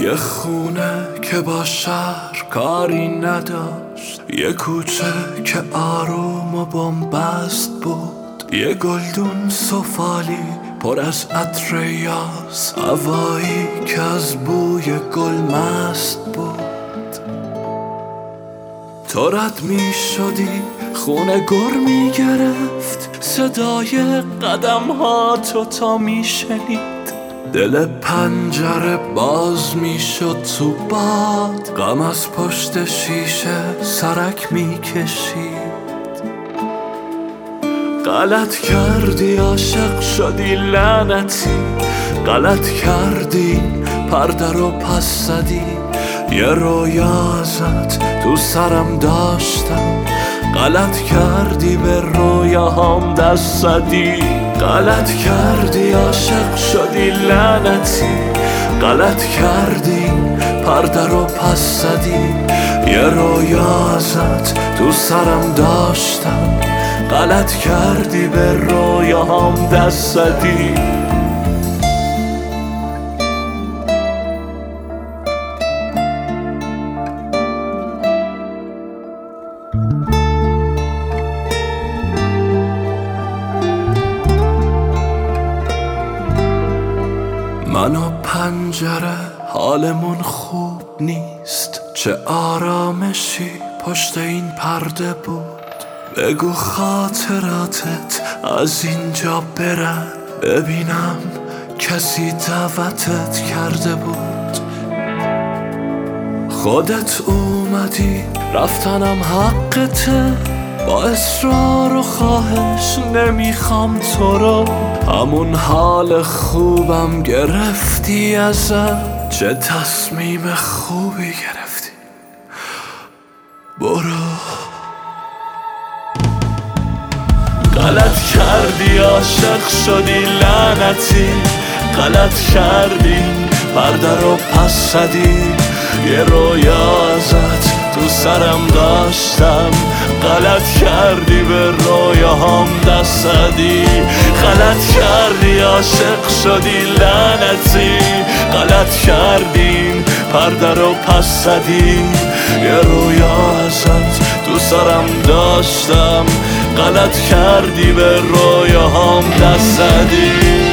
یه خونه که با شهر کاری نداشت، یه کوچه که آروم و بنبست بود، یه گلدون سفالی پر از عطر یاس، هوایی که از بوی گل مست بود. تو رد می شدی خونه گر می گرفت، صدای قدم ها تو تا می شنید، دل پنجره باز می شد تو باد، غم از پشت شیشه سرک می کشید. غلط کردی عاشق شدی لعنتی، غلط کردی پرده رو پس زدی، یه رویا ازت تو سرم داشتم، غلط کردی به رویاهام دست زدی. غلط کردی عاشق شدی لعنتی، غلط کردی پرده رو پس زدی، یه رویا ازت تو سرم داشتم، غلط کردی به رویاهام دست زدی. من و پنجره حالمون خوب نیست، چه آرامشی پشت این پرده بود. بگو خاطراتت از اینجا برن، ببینم کسی دعوتت کرده بود. خودت اومدی رفتنم حقته، با اصرار و خواهش نمیخوام تو رو، همون حال خوبم گرفتی ازم، چه تصمیم خوبی گرفتی، برو. غلط کردی عاشق شدی لعنتی، غلط کردی پرده رو پس زدی، یه رویا ازت تو سرم داشتم، غلط کردی به رویاهام دست زدی. غلط کردی عاشق شدی لعنتی، غلط کردی پرده رو پس زدی، یه رویا ازت تو سرم داشتم، غلط کردی به رویاهام دست زدی.